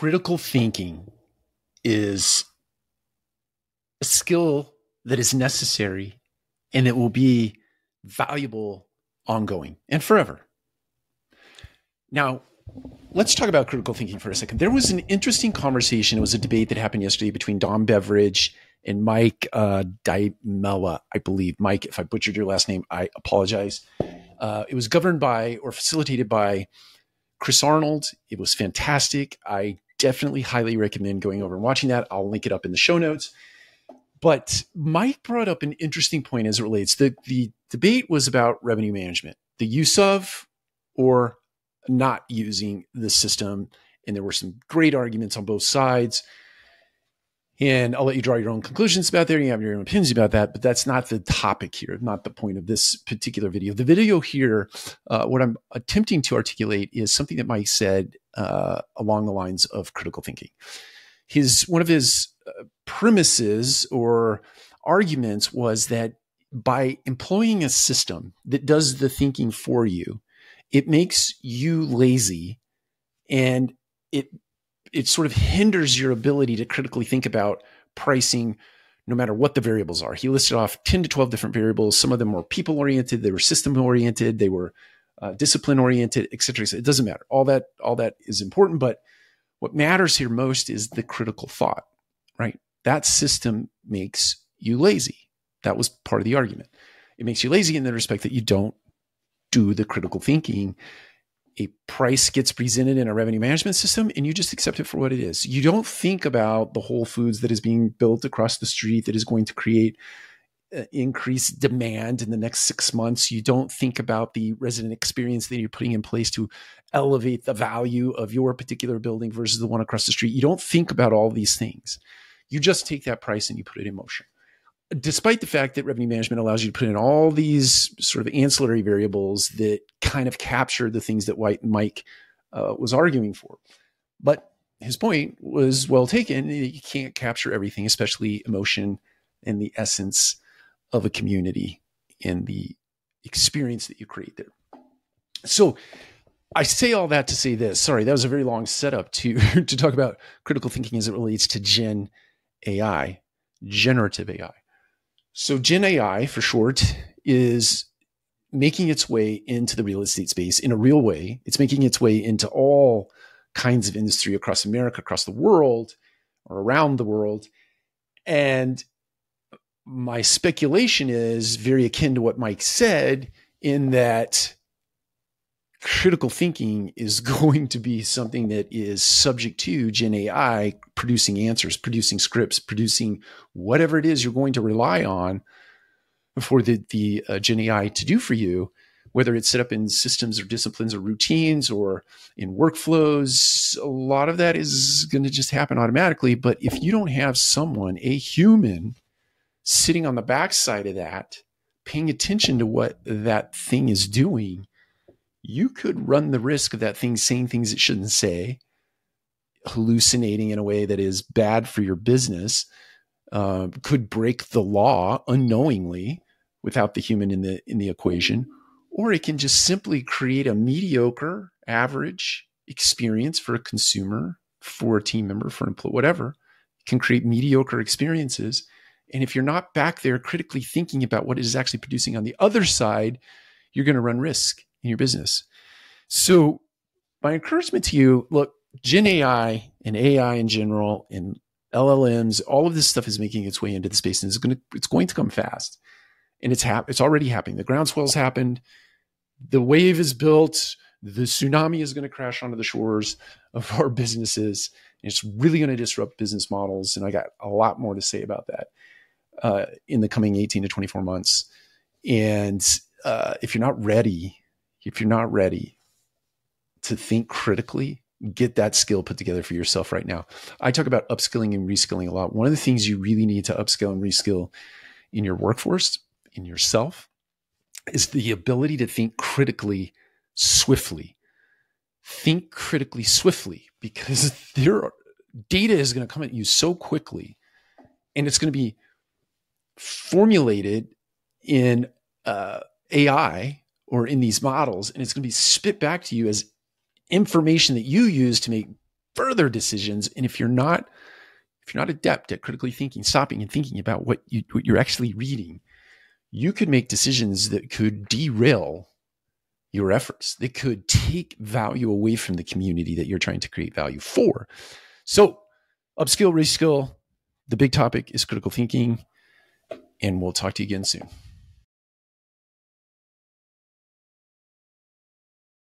critical thinking is a skill that is necessary and it will be valuable ongoing and forever. Now, let's talk about critical thinking for a second. There was an interesting conversation. It was a debate that happened yesterday between Don Beveridge and Mike Daimella, I believe. Mike, if I butchered your last name, I apologize. It was governed by or facilitated by Chris Arnold. It was fantastic. I definitely highly recommend going over and watching that. I'll link it up in the show notes. But Mike brought up an interesting point as it relates. The debate was about revenue management, the use of or not using the system. And there were some great arguments on both sides. And I'll let you draw your own conclusions about that. You have your own opinions about that, but that's not the topic here, not the point of this particular video. The video here, what I'm attempting to articulate is something that Mike said along the lines of critical thinking. One of his premises or arguments was that by employing a system that does the thinking for you, it makes you lazy, and it sort of hinders your ability to critically think about pricing no matter what the variables are. He listed off 10 to 12 different variables. Some of them were people-oriented, they were system-oriented, they were discipline-oriented, et cetera, et cetera. It doesn't matter. All that is important, but what matters here most is the critical thought, right? That system makes you lazy. That was part of the argument. It makes you lazy in the respect that you don't do the critical thinking. A price gets presented in a revenue management system and you just accept it for what it is. You don't think about the Whole Foods that is being built across the street that is going to create increased demand in the next 6 months. You don't think about the resident experience that you're putting in place to elevate the value of your particular building versus the one across the street. You don't think about all these things. You just take that price and you put it in motion. Despite the fact that revenue management allows you to put in all these sort of ancillary variables that kind of capture the things that Mike was arguing for. But his point was well taken. You can't capture everything, especially emotion and the essence of a community and the experience that you create there. So I say all that to say this. Sorry, that was a very long setup to talk about critical thinking as it relates to Gen AI, generative AI. So Gen AI, for short, is making its way into the real estate space in a real way. It's making its way into all kinds of industry across America, across the world, or around the world. And my speculation is very akin to what Mike said, in that critical thinking is going to be something that is subject to Gen AI producing answers, producing scripts, producing whatever it is you're going to rely on for the Gen AI to do for you, whether it's set up in systems or disciplines or routines or in workflows. A lot of that is going to just happen automatically. But if you don't have someone, a human, sitting on the backside of that, paying attention to what that thing is doing, you could run the risk of that thing saying things it shouldn't say, hallucinating in a way that is bad for your business, could break the law unknowingly without the human in the equation, or it can just simply create a mediocre, average experience for a consumer, for a team member, for an employee, whatever. It can create mediocre experiences. And if you're not back there critically thinking about what it is actually producing on the other side, you're going to run risk in your business. So my encouragement to you, look, Gen AI and AI in general and LLMs, all of this stuff is making its way into the space, and it's going to come fast. And it's already happening. The groundswell's happened. The wave is built. The tsunami is going to crash onto the shores of our businesses. And it's really going to disrupt business models. And I got a lot more to say about that in the coming 18 to 24 months. And if you're not ready to think critically, get that skill put together for yourself right now. I talk about upskilling and reskilling a lot. One of the things you really need to upskill and reskill in your workforce, in yourself, is the ability to think critically, swiftly. Think critically, swiftly, because data is going to come at you so quickly, and it's going to be formulated in AI or in these models, and it's going to be spit back to you as information that you use to make further decisions. And if you're not adept at critically thinking, stopping and thinking about what you're actually reading, you could make decisions that could derail your efforts, that could take value away from the community that you're trying to create value for. So upskill, reskill. The big topic is critical thinking, and we'll talk to you again soon.